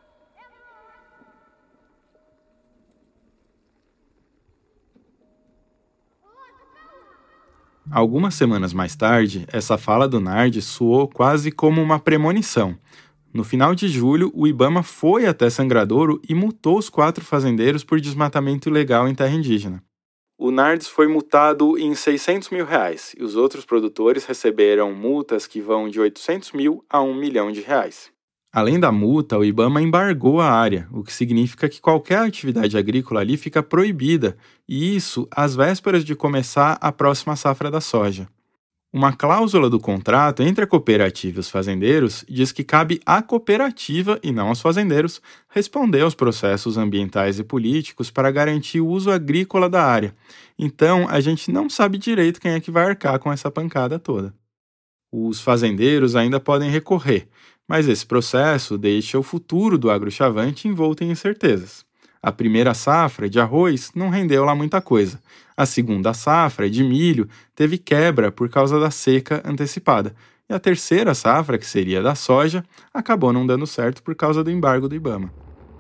Algumas semanas mais tarde, essa fala do Nardes soou quase como uma premonição. No final de julho, o IBAMA foi até Sangradouro e multou os quatro fazendeiros por desmatamento ilegal em terra indígena. O Nardes foi multado em seiscentos mil reais e os outros produtores receberam multas que vão de oitocentos mil a um milhão de reais. Além da multa, o IBAMA embargou a área, o que significa que qualquer atividade agrícola ali fica proibida, e isso às vésperas de começar a próxima safra da soja. Uma cláusula do contrato entre a cooperativa e os fazendeiros diz que cabe à cooperativa, e não aos fazendeiros, responder aos processos ambientais e políticos para garantir o uso agrícola da área. Então, a gente não sabe direito quem é que vai arcar com essa pancada toda. Os fazendeiros ainda podem recorrer, mas esse processo deixa o futuro do agrochavante envolto em incertezas. A primeira safra de arroz não rendeu lá muita coisa. A segunda safra de milho teve quebra por causa da seca antecipada. E a terceira safra, que seria da soja, acabou não dando certo por causa do embargo do IBAMA.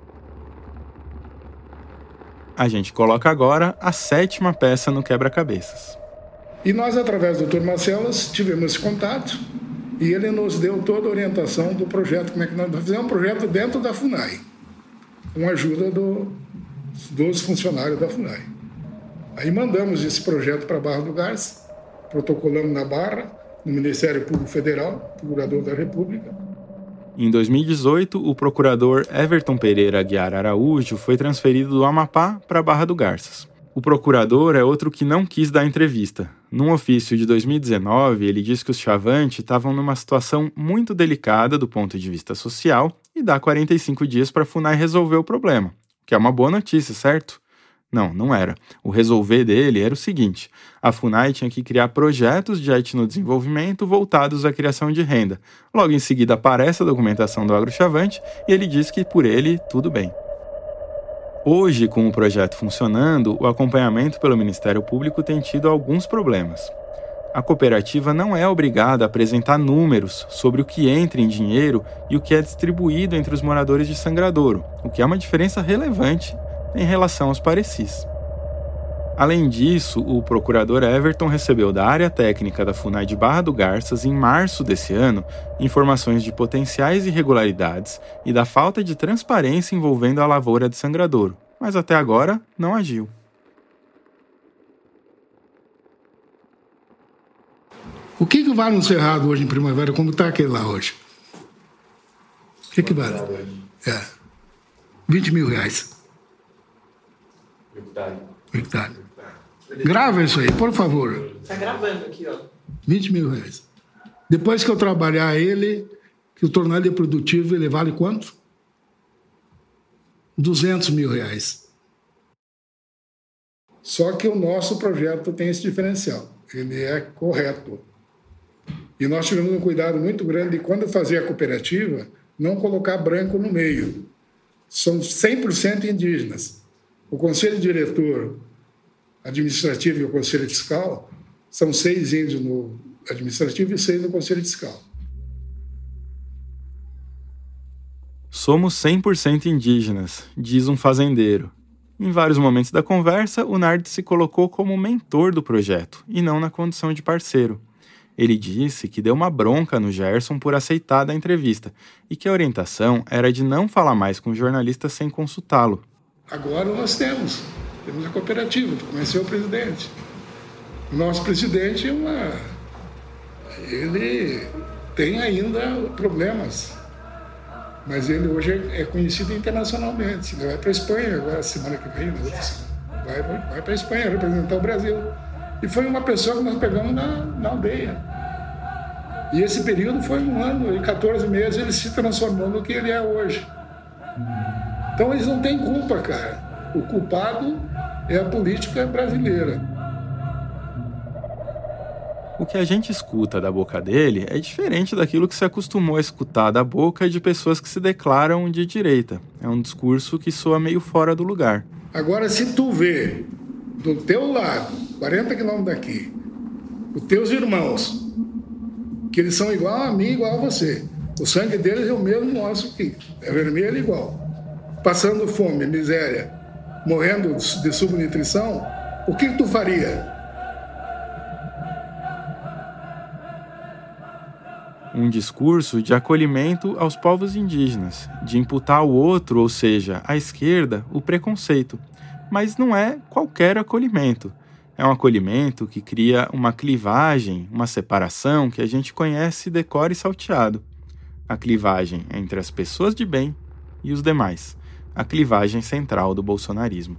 A gente coloca agora a sétima peça no quebra-cabeças. E nós, através do doutor Marcelo, tivemos esse contato e ele nos deu toda a orientação do projeto, como é que nós fizemos um projeto dentro da FUNAI, com a ajuda do, dos funcionários da FUNAI. Aí mandamos esse projeto para a Barra do Garças, protocolamos na Barra, no Ministério Público Federal, Procurador da República. Em dois mil e dezoito, o procurador Everton Pereira Aguiar Araújo foi transferido do Amapá para a Barra do Garças. O procurador é outro que não quis dar entrevista. Num ofício de dois mil e dezenove, ele diz que os Chavante estavam numa situação muito delicada do ponto de vista social e dá quarenta e cinco dias para a FUNAI resolver o problema, que é uma boa notícia, certo? Não, não era. O resolver dele era o seguinte: a FUNAI tinha que criar projetos de etnodesenvolvimento voltados à criação de renda. Logo em seguida aparece a documentação do agrochavante e ele diz que por ele tudo bem. Hoje, com o projeto funcionando, o acompanhamento pelo Ministério Público tem tido alguns problemas. A cooperativa não é obrigada a apresentar números sobre o que entra em dinheiro e o que é distribuído entre os moradores de Sangradouro, o que é uma diferença relevante em relação aos parecis. Além disso, o procurador Everton recebeu da área técnica da FUNAI de Barra do Garças, em março desse ano, informações de potenciais irregularidades e da falta de transparência envolvendo a lavoura de Sangradouro, mas até agora não agiu. O que, que vale um cerrado hoje em Primavera, como está aquele lá hoje? O que, que vale? É. vinte mil reais. Hectare. Hectare. Grava isso aí, por favor. Está gravando aqui, ó. vinte mil reais. Depois que eu trabalhar ele, que eu tornar ele produtivo, ele vale quanto? duzentos mil reais. Só que o nosso projeto tem esse diferencial. Ele é correto. E nós tivemos um cuidado muito grande de, quando fazer a cooperativa, não colocar branco no meio. São cem por cento indígenas. O conselho diretor administrativo e o conselho fiscal são seis índios no administrativo e seis no conselho fiscal. Somos cem por cento indígenas, diz um fazendeiro. Em vários momentos da conversa, o Nardes se colocou como mentor do projeto, e não na condição de parceiro. Ele disse que deu uma bronca no Gerson por aceitar da entrevista e que a orientação era de não falar mais com o jornalista sem consultá-lo. Agora nós temos, temos a cooperativa, tu conheceu o presidente. O nosso presidente é uma... ele tem ainda problemas, mas ele hoje é conhecido internacionalmente. Ele vai para a Espanha agora, semana que vem, na outra semana. Vai, vai para a Espanha representar o Brasil. E foi uma pessoa que nós pegamos na, na aldeia. E esse período foi um ano, em quatorze meses ele se transformou no que ele é hoje. Então eles não têm culpa, cara. O culpado é a política brasileira. O que a gente escuta da boca dele é diferente daquilo que se acostumou a escutar da boca de pessoas que se declaram de direita. É um discurso que soa meio fora do lugar. Agora, se tu vê do teu lado, quarenta quilômetros daqui, os teus irmãos, que eles são igual a mim, igual a você. O sangue deles é o mesmo nosso aqui, é vermelho igual. Passando fome, miséria, morrendo de subnutrição, o que tu faria? Um discurso de acolhimento aos povos indígenas, de imputar ao outro, ou seja, à esquerda, o preconceito. Mas não é qualquer acolhimento. É um acolhimento que cria uma clivagem, uma separação que a gente conhece de cor e salteado. A clivagem entre as pessoas de bem e os demais. A clivagem central do bolsonarismo.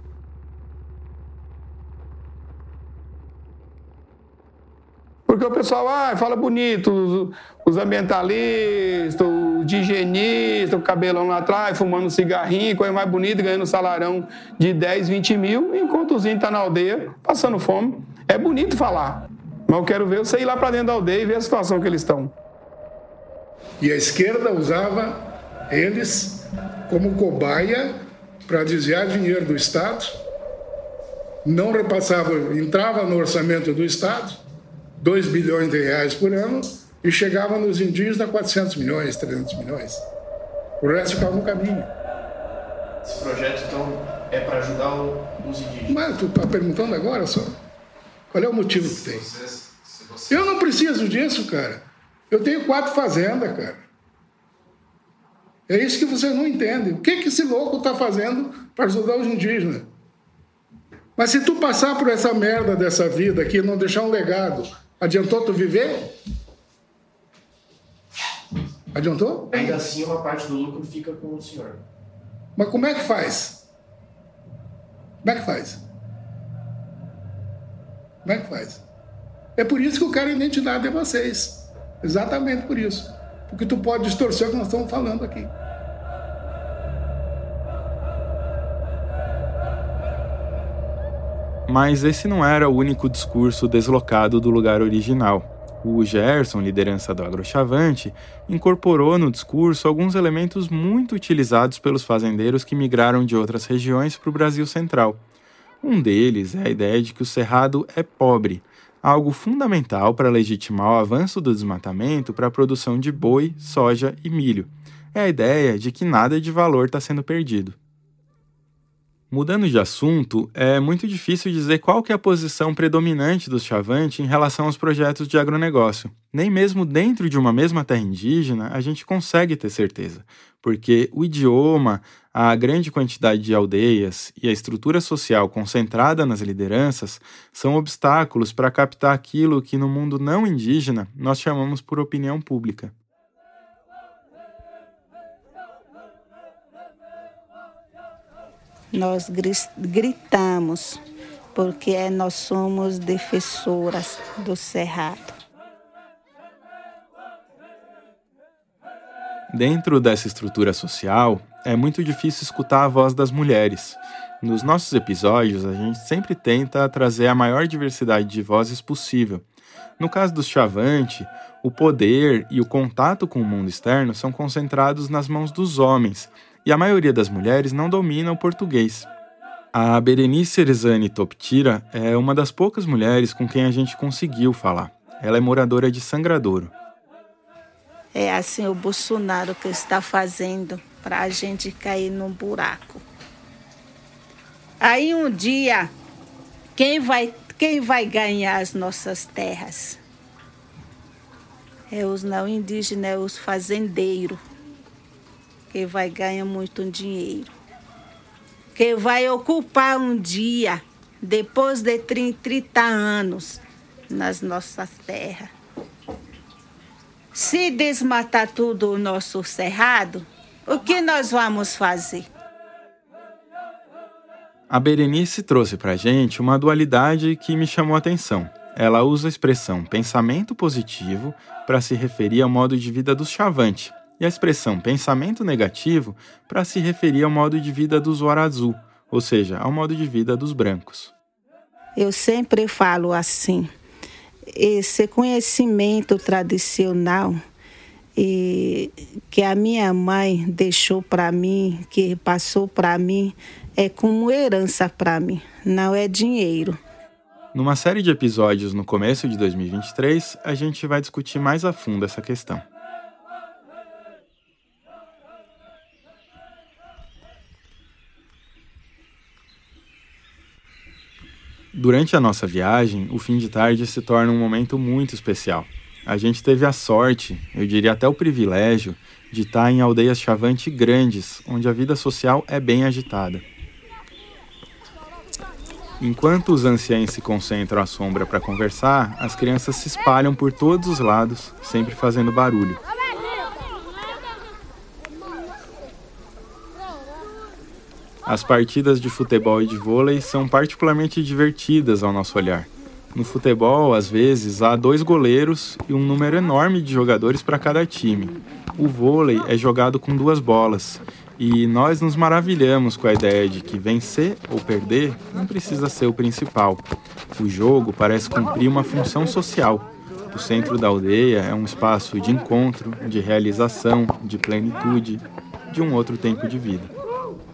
Porque o pessoal ah, fala bonito, os, os ambientalistas, os higienistas, o cabelão lá atrás, fumando cigarrinho, coisa mais bonita, ganhando um salarão de dez, vinte mil, enquanto os índios estão na aldeia, passando fome. É bonito falar, mas eu quero ver você ir lá para dentro da aldeia e ver a situação que eles estão. E a esquerda usava eles como cobaia para desviar dinheiro do Estado, não repassava, entrava no orçamento do Estado, dois bilhões de reais por ano, e chegava nos indígenas a quatrocentos milhões, trezentos milhões. O resto ficava no caminho. Esse projeto, então, é para ajudar os indígenas? Mas tu está perguntando agora só? Qual é o motivo que tem? Se você, se você... Eu não preciso disso, cara. Eu tenho quatro fazendas, cara. É isso que você não entende. O que, que esse louco está fazendo para ajudar os indígenas? Mas se tu passar por essa merda dessa vida aqui e não deixar um legado, adiantou tu viver? Adiantou? Ainda assim, uma parte do lucro fica com o senhor. Mas como é que faz? Como é que faz? Como é que faz? É por isso que eu quero a identidade de vocês. Exatamente por isso. Porque tu pode distorcer o que nós estamos falando aqui. Mas esse não era o único discurso deslocado do lugar original. O Gerson, liderança do Agrochavante, incorporou no discurso alguns elementos muito utilizados pelos fazendeiros que migraram de outras regiões para o Brasil Central. Um deles é a ideia de que o cerrado é pobre, algo fundamental para legitimar o avanço do desmatamento para a produção de boi, soja e milho. É a ideia de que nada de valor está sendo perdido. Mudando de assunto, é muito difícil dizer qual que é a posição predominante dos Chavante em relação aos projetos de agronegócio. Nem mesmo dentro de uma mesma terra indígena a gente consegue ter certeza, porque o idioma, a grande quantidade de aldeias e a estrutura social concentrada nas lideranças são obstáculos para captar aquilo que no mundo não indígena nós chamamos por opinião pública. Nós gritamos, porque nós somos defensoras do cerrado. Dentro dessa estrutura social, é muito difícil escutar a voz das mulheres. Nos nossos episódios, a gente sempre tenta trazer a maior diversidade de vozes possível. No caso dos Chavante, o poder e o contato com o mundo externo são concentrados nas mãos dos homens, e a maioria das mulheres não domina o português. A Berenice Erizane Toptira é uma das poucas mulheres com quem a gente conseguiu falar. Ela é moradora de Sangradouro. É assim o Bolsonaro que está fazendo para a gente cair num buraco. Aí um dia, quem vai, quem vai ganhar as nossas terras? É os não indígenas, é os fazendeiros, que vai ganhar muito dinheiro. Que vai ocupar um dia, depois de trinta anos, nas nossas terras. Se desmatar tudo o nosso cerrado, o que nós vamos fazer? A Berenice trouxe pra gente uma dualidade que me chamou a atenção. Ela usa a expressão pensamento positivo para se referir ao modo de vida dos Chavante e a expressão pensamento negativo para se referir ao modo de vida dos Warazú, ou seja, ao modo de vida dos brancos. Eu sempre falo assim, esse conhecimento tradicional e, que a minha mãe deixou para mim, que passou para mim, é como herança para mim, não é dinheiro. Numa série de episódios no começo de dois mil e vinte e três, a gente vai discutir mais a fundo essa questão. Durante a nossa viagem, o fim de tarde se torna um momento muito especial. A gente teve a sorte, eu diria até o privilégio, de estar em aldeias Chavante grandes, onde a vida social é bem agitada. Enquanto os anciães se concentram à sombra para conversar, as crianças se espalham por todos os lados, sempre fazendo barulho. As partidas de futebol e de vôlei são particularmente divertidas ao nosso olhar. No futebol, às vezes, há dois goleiros e um número enorme de jogadores para cada time. O vôlei é jogado com duas bolas. E nós nos maravilhamos com a ideia de que vencer ou perder não precisa ser o principal. O jogo parece cumprir uma função social. O centro da aldeia é um espaço de encontro, de realização, de plenitude, de um outro tempo de vida.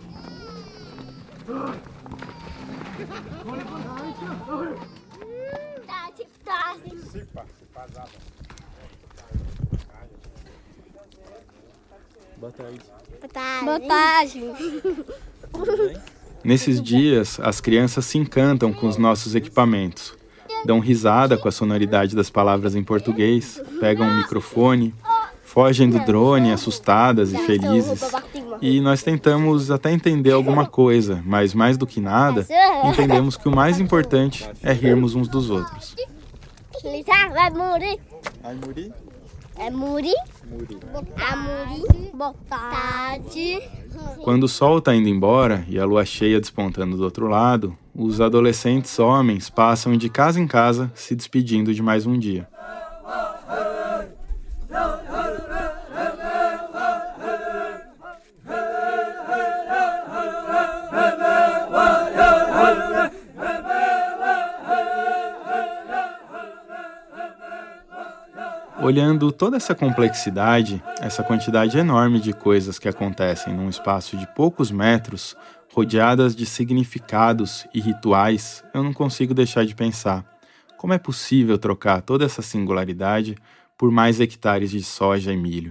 Boa tarde. Boa tarde. Nesses dias, as crianças se encantam com os nossos equipamentos. Dão risada com a sonoridade das palavras em português, pegam o microfone, fogem do drone assustadas e felizes. E nós tentamos até entender alguma coisa, mas mais do que nada, entendemos que o mais importante é rirmos uns dos outros. Vai morir. Vai morir? É Muri? Muri. A Muri. Boa tarde. Quando o sol está indo embora e a lua cheia despontando do outro lado, os adolescentes homens passam de casa em casa se despedindo de mais um dia. Olhando toda essa complexidade, essa quantidade enorme de coisas que acontecem num espaço de poucos metros, rodeadas de significados e rituais, eu não consigo deixar de pensar: como é possível trocar toda essa singularidade por mais hectares de soja e milho?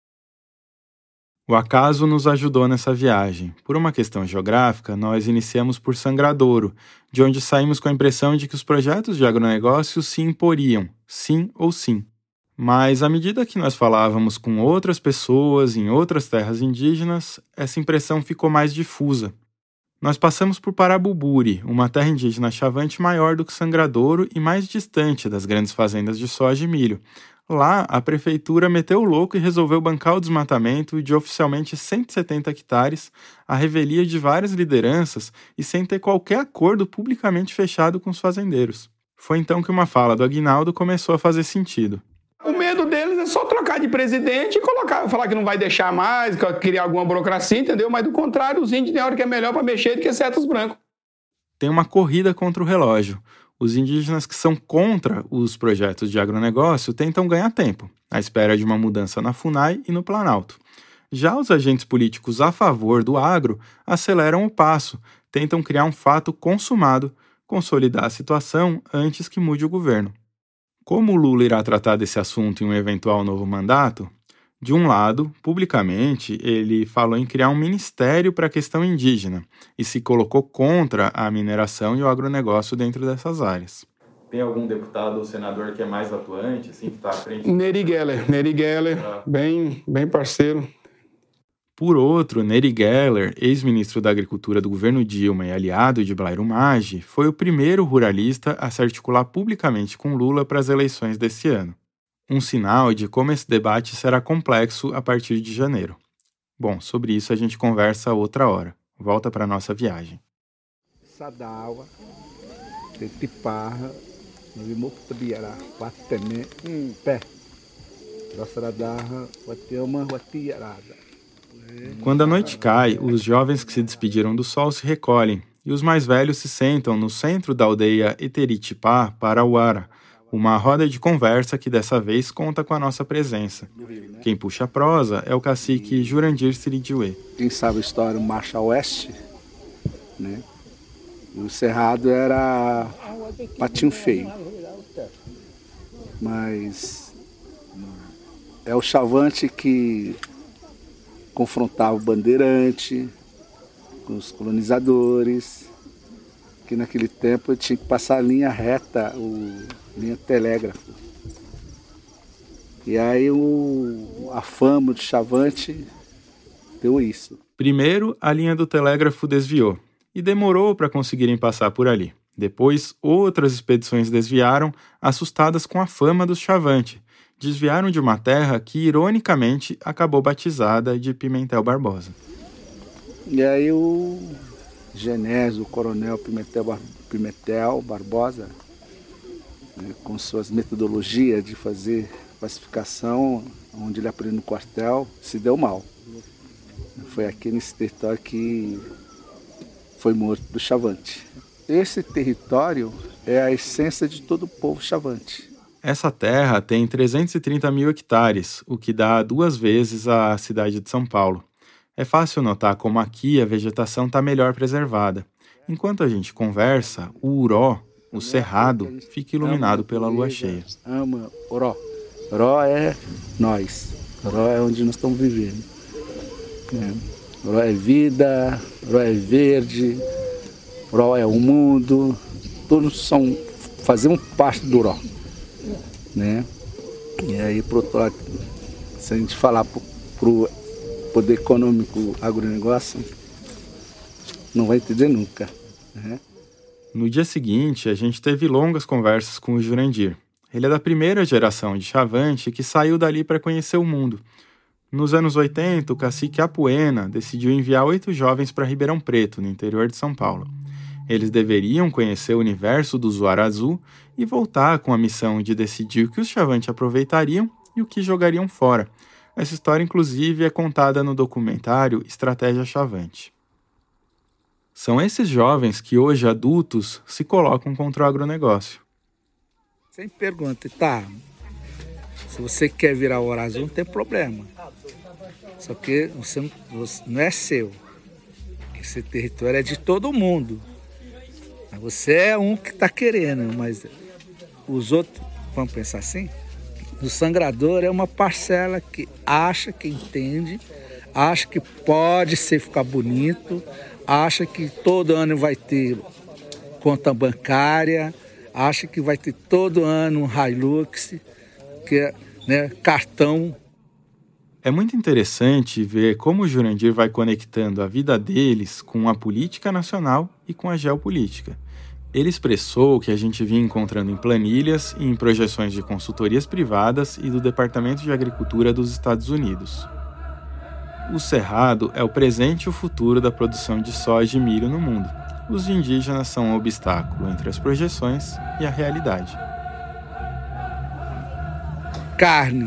O acaso nos ajudou nessa viagem. Por uma questão geográfica, nós iniciamos por Sangradouro, de onde saímos com a impressão de que os projetos de agronegócio se imporiam, sim ou sim. Mas, à medida que nós falávamos com outras pessoas em outras terras indígenas, essa impressão ficou mais difusa. Nós passamos por Parabuburi, uma terra indígena Chavante maior do que Sangradouro e mais distante das grandes fazendas de soja e milho. Lá, a prefeitura meteu o louco e resolveu bancar o desmatamento de oficialmente cento e setenta hectares, à revelia de várias lideranças e sem ter qualquer acordo publicamente fechado com os fazendeiros. Foi então que uma fala do Aguinaldo começou a fazer sentido. O medo deles é só trocar de presidente e colocar, falar que não vai deixar mais, criar alguma burocracia, entendeu? Mas do contrário, os índios tem hora que é melhor para mexer do que certos brancos. Tem uma corrida contra o relógio. Os indígenas que são contra os projetos de agronegócio tentam ganhar tempo, à espera de uma mudança na FUNAI e no Planalto. Já os agentes políticos a favor do agro aceleram o passo, tentam criar um fato consumado, consolidar a situação antes que mude o governo. Como o Lula irá tratar desse assunto em um eventual novo mandato? De um lado, publicamente, ele falou em criar um ministério para a questão indígena e se colocou contra a mineração e o agronegócio dentro dessas áreas. Tem algum deputado ou senador que é mais atuante, assim, que está à frente? Neri Geller, Neri Geller, ah. bem, bem parceiro. Por outro, Neri Geller, ex-ministro da Agricultura do governo Dilma e aliado de Blairo Maggi, foi o primeiro ruralista a se articular publicamente com Lula para as eleições desse ano. Um sinal de como esse debate será complexo a partir de janeiro. Bom, sobre isso a gente conversa outra hora. Volta para a nossa viagem. Sadawa, Tetiparra, Vimuktabiara, Patene, Pé, Rassaradarra, Watiama, Watiarada. Quando a noite cai, os jovens que se despediram do sol se recolhem e os mais velhos se sentam no centro da aldeia Eteritipá, Parauara, uma roda de conversa que dessa vez conta com a nossa presença. Quem puxa a prosa é o cacique Jurandir Siridiuê. Quem sabe a história, Marcha Oeste, né? E o cerrado era Patinho Feio. Mas é o Chavante que confrontava o bandeirante com os colonizadores, que naquele tempo tinha que passar a linha reta, o, linha telégrafo. E aí o, a fama do Chavante deu isso. Primeiro, a linha do telégrafo desviou e demorou para conseguirem passar por ali. Depois, outras expedições desviaram, assustadas com a fama dos Chavante. Desviaram de uma terra que, ironicamente, acabou batizada de Pimentel Barbosa. E aí o Genésio, o coronel Pimentel, Bar... Pimentel Barbosa, né, com suas metodologias de fazer pacificação, onde ele aprendeu no quartel, se deu mal. Foi aqui nesse território que foi morto do Chavante. Esse território é a essência de todo o povo Chavante. Essa terra tem trezentos e trinta mil hectares, o que dá duas vezes a cidade de São Paulo. É fácil notar como aqui a vegetação está melhor preservada. Enquanto a gente conversa, o Uró, o cerrado, fica iluminado pela lua cheia. Ama Uró. Uró é nós. Uró é onde nós estamos vivendo. É. Uró é vida, Uró é verde, Uró é o mundo. Todos são, fazemos parte do Uró. Né? E aí, pro, se a gente falar para o poder econômico agronegócio, não vai entender nunca. Né? No dia seguinte, a gente teve longas conversas com o Jurandir. Ele é da primeira geração de Chavante que saiu dali para conhecer o mundo. Nos anos oitenta, o cacique Apuena decidiu enviar oito jovens para Ribeirão Preto, no interior de São Paulo. Eles deveriam conhecer o universo do Zuarazu e voltar com a missão de decidir o que os Chavante aproveitariam e o que jogariam fora. Essa história, inclusive, é contada no documentário Estratégia Chavante. São esses jovens que, hoje adultos, se colocam contra o agronegócio. Sempre pergunta, tá, se você quer virar o Zuarazu, não tem problema. Só que você não, você não é seu. Esse território é de todo mundo. Você é um que está querendo, mas os outros, vamos pensar assim, o sangrador é uma parcela que acha que entende, acha que pode ser ficar bonito, acha que todo ano vai ter conta bancária, acha que vai ter todo ano um Hilux, que é, né, cartão. É muito interessante ver como o Jurandir vai conectando a vida deles com a política nacional e com a geopolítica. Ele expressou o que a gente vinha encontrando em planilhas e em projeções de consultorias privadas e do Departamento de Agricultura dos Estados Unidos. O cerrado é o presente e o futuro da produção de soja e milho no mundo. Os indígenas são um obstáculo entre as projeções e a realidade. Carne.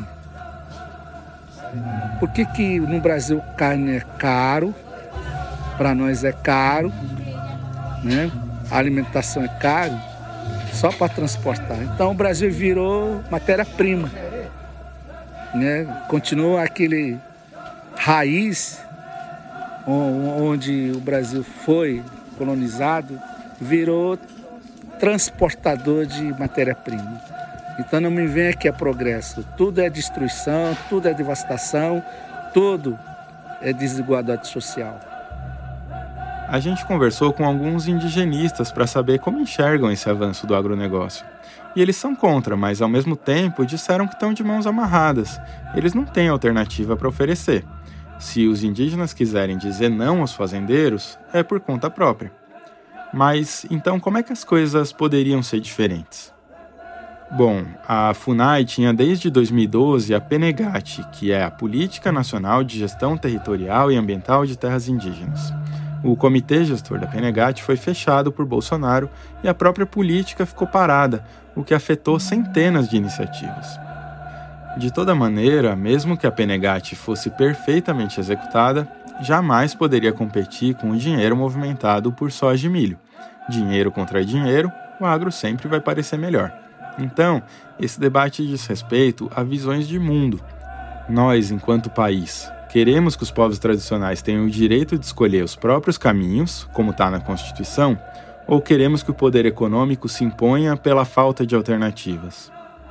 Por que que no Brasil carne é caro? Para nós é caro, né? A alimentação é caro, só para transportar. Então o Brasil virou matéria-prima, né? Continua aquele raiz onde o Brasil foi colonizado, virou transportador de matéria-prima. Então não me venha que é progresso. Tudo é destruição, tudo é devastação, tudo é desigualdade social. A gente conversou com alguns indigenistas para saber como enxergam esse avanço do agronegócio. E eles são contra, mas ao mesmo tempo disseram que estão de mãos amarradas. Eles não têm alternativa para oferecer. Se os indígenas quiserem dizer não aos fazendeiros, é por conta própria. Mas, então, como é que as coisas poderiam ser diferentes? Bom, a FUNAI tinha desde dois mil e doze a PENEGAT, que é a Política Nacional de Gestão Territorial e Ambiental de Terras Indígenas. O comitê gestor da PENEGAT foi fechado por Bolsonaro e a própria política ficou parada, o que afetou centenas de iniciativas. De toda maneira, mesmo que a PENEGAT fosse perfeitamente executada, jamais poderia competir com o dinheiro movimentado por soja e milho. Dinheiro contra dinheiro, o agro sempre vai parecer melhor. Então, esse debate diz respeito a visões de mundo. Nós, enquanto país, queremos que os povos tradicionais tenham o direito de escolher os próprios caminhos, como está na Constituição, ou queremos que o poder econômico se imponha pela falta de alternativas?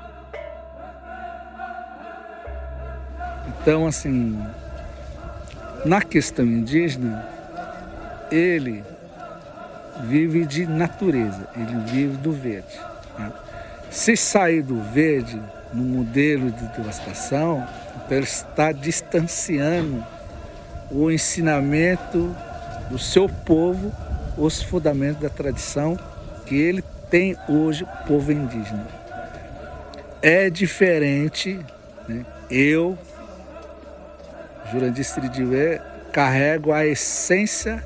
Então, assim, na questão indígena, ele vive de natureza, ele vive do verde, né? Se sair do verde no modelo de devastação, ele está distanciando o ensinamento do seu povo, os fundamentos da tradição que ele tem hoje, o povo indígena. É diferente, né? Eu, Jurandir Siridivé, carrego a essência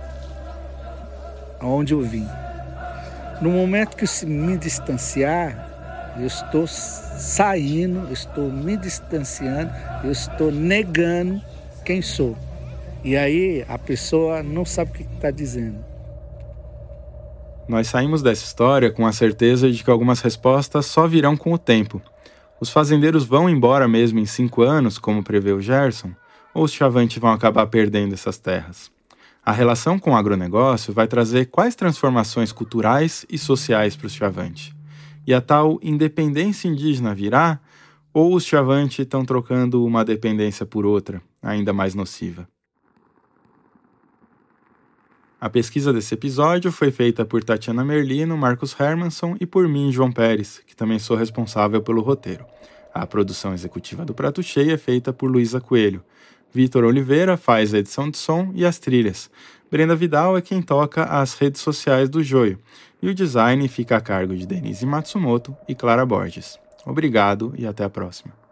aonde eu vim. No momento que eu me distanciar, eu estou saindo, eu estou me distanciando, eu estou negando quem sou. E aí a pessoa não sabe o que está dizendo. Nós saímos dessa história com a certeza de que algumas respostas só virão com o tempo. Os fazendeiros vão embora mesmo em cinco anos, como prevê o Gerson, ou os Chavante vão acabar perdendo essas terras? A relação com o agronegócio vai trazer quais transformações culturais e sociais para os Chavante? E a tal independência indígena virá? Ou os Chavante estão trocando uma dependência por outra, ainda mais nociva? A pesquisa desse episódio foi feita por Tatiana Merlino, Marcos Hermanson e por mim, João Pérez, que também sou responsável pelo roteiro. A produção executiva do Prato Cheio é feita por Luísa Coelho. Vitor Oliveira faz a edição de som e as trilhas. Brenda Vidal é quem toca as redes sociais do Joio. E o design fica a cargo de Denise Matsumoto e Clara Borges. Obrigado e até a próxima.